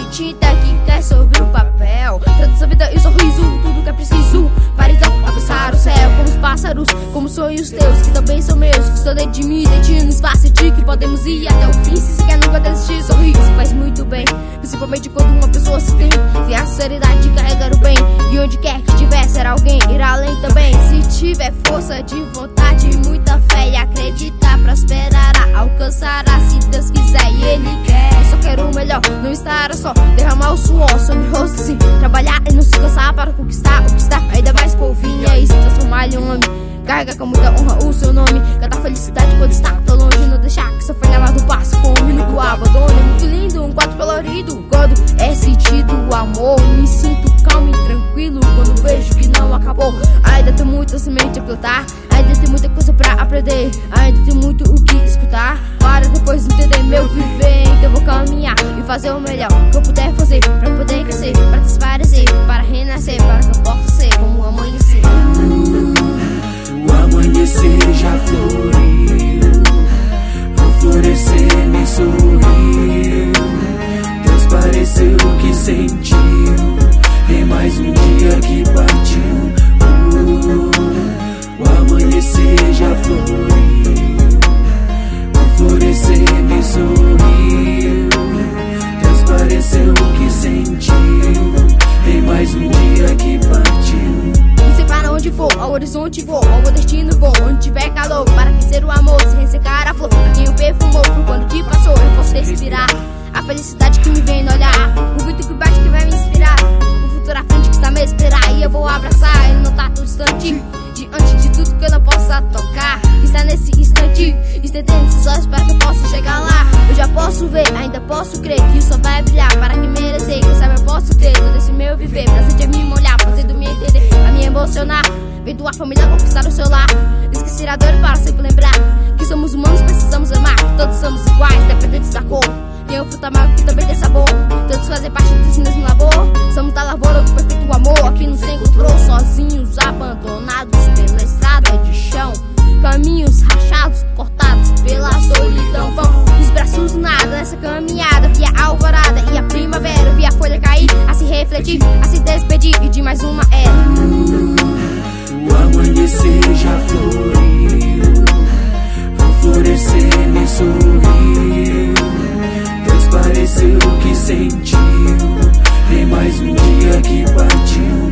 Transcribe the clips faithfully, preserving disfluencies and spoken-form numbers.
tinta que cai sobre o papel. Traduz a vida e o sorriso, tudo que é preciso para então alcançar o céu. Como os pássaros, como sonhos teus, que também são meus, que estão dentro de mim, destino fácil de que podemos ir até o fim. Se você quer nunca desistir, sorrir, isso faz muito bem. Principalmente quando uma pessoa se tem, tem a sinceridade de carregar o bem. E onde quer que estiver, será alguém, irá além também. Se tiver força de vontade, muita fé e acreditar, prosperará, alcançará se Deus quiser e Ele quer. Eu só quero o melhor, não estar só, derramar o suor sobre o rosto sim, trabalhar e não se cansar para conquistar o que está ainda mais por vir. É isso, transformar ele em um homem, carrega com muita honra o seu nome, cantar felicidade quando está tão longe, não deixar que sofrer lado passe com o único abandono. É muito lindo, um quadro colorido, quando é sentido o amor, me sinto calmo e tranquilo quando vejo que não acabou. Ainda tem muita semente a plantar, ainda tem muita coisa pra aprender, ainda tem muito o que escutar para depois entender meu viver. Então eu vou caminhar e fazer o melhor que eu puder fazer pra poder crescer, pra desaparecer, para renascer, para que eu possa ser como o amanhecer. O amanhecer já floriu, o florescer me sorriu, transpareceu o que sentiu em mais um dia que partiu. uh, O amanhecer já floriu, o florescer me sorriu, transpareceu o que sentiu em mais um dia que partiu. Para onde for, ao horizonte vou, ao meu destino vou, onde tiver calor, para aquecer o amor, se ressecar a flor, pra quem o perfumou, por quando te passou, eu posso respirar a felicidade que me vem no olhar, o grito que bate que vai me inspirar, o futuro à frente que está a me esperar, e eu vou abraçar, ele não tá tão distante, diante de tudo que eu não possa tocar, está nesse instante, estendendo esses olhos para que eu possa chegar lá. Eu já posso ver, ainda posso crer que o sol vai brilhar para que merecer, quem sabe eu posso ter todo esse meu viver, prazer de me molhar, fazendo me entender, a me emocionar, vendo a família conquistar o seu lar, esquecer a dor para sempre lembrar que somos humanos, precisamos amar, que todos somos iguais, independentes da cor. Tem o fruto amargo que também tem sabor, todos fazem parte desse mesmo labor, somos da lavoura do perfeito amor, aqui nos encontrou sozinhos, abandonados pela estrada de chão, caminhos rachados, cortados pela solidão. Vão os braços do nada nessa caminhada, via a alvorada e a primavera, via a folha cair, a se refletir, a se despedir e de mais uma era. O amanhecer já floriu, o florescer me sorriu, transpareceu o que sentiu em mais um dia que partiu.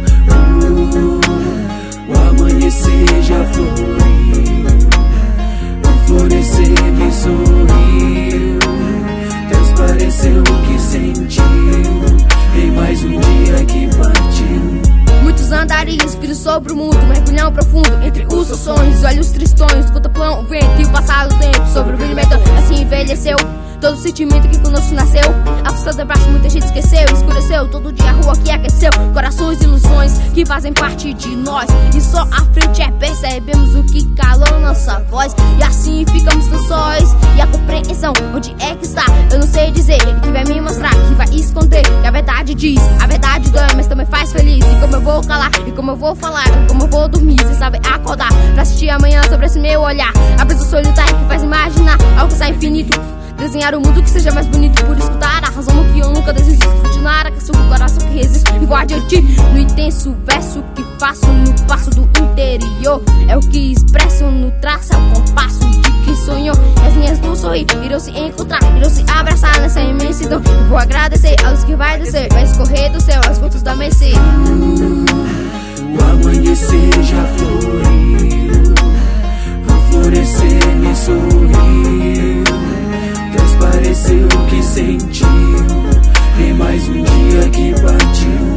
uh, O amanhecer já floriu, o florescer me sorriu, transpareceu o que sentiu em mais um dia que partiu. Muitos andarilhos, filhos sobre o mundo, mergulham profundo entre os seus sonhos, olhos tristões, contemplam o vento e o passado tempo sobre o brilho medonho, assim envelheceu todo o sentimento que conosco nasceu. A força do abraço muita gente esqueceu, escureceu todo dia a rua que aqueceu, corações e ilusões que fazem parte de nós, e só à frente é percebemos o que calou nossa voz, e assim ficamos tão sós, e a compreensão onde é que está, eu não sei dizer, e que vai me mostrar, que vai esconder, que a verdade diz, a verdade dói, mas também faz feliz, e como eu vou calar, e como eu vou falar, e como eu vou dormir, sem saber acordar, pra assistir amanhã sobre esse meu olhar, a brisa solitária que faz imaginar alcançar infinito, desenhar o mundo que seja mais bonito, por escutar a razão no que eu nunca desisto, continuar a aquecer o coração que resiste, e vou adiante no intenso verso que faço no passo do interior, é o que expresso no traço, é o compasso de quem sonhou, e as linhas do sorrir irão se encontrar, irão se abraçar nessa imensidão, e vou agradecer a luz que vai descer, vai escorrer do céu aos frutos da amanhecer. O amanhecer já floriu, o florescer me sorriu, transpareceu o que sentiu em mais um dia que partiu.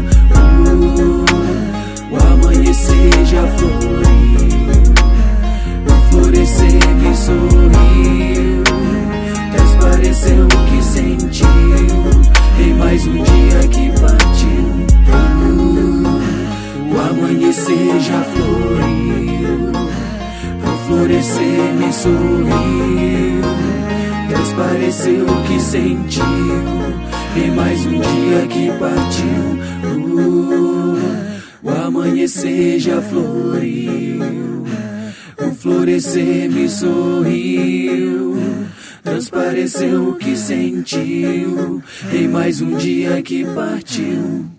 uh, O amanhecer já floriu, o florescer me sorriu, transpareceu o que sentiu em mais um dia que partiu. uh, O amanhecer já floriu, o florescer me sorriu, transpareceu o que sentiu em mais um dia que partiu. uh, O amanhecer já floriu, o florescer me sorriu, transpareceu o que sentiu em mais um dia que partiu.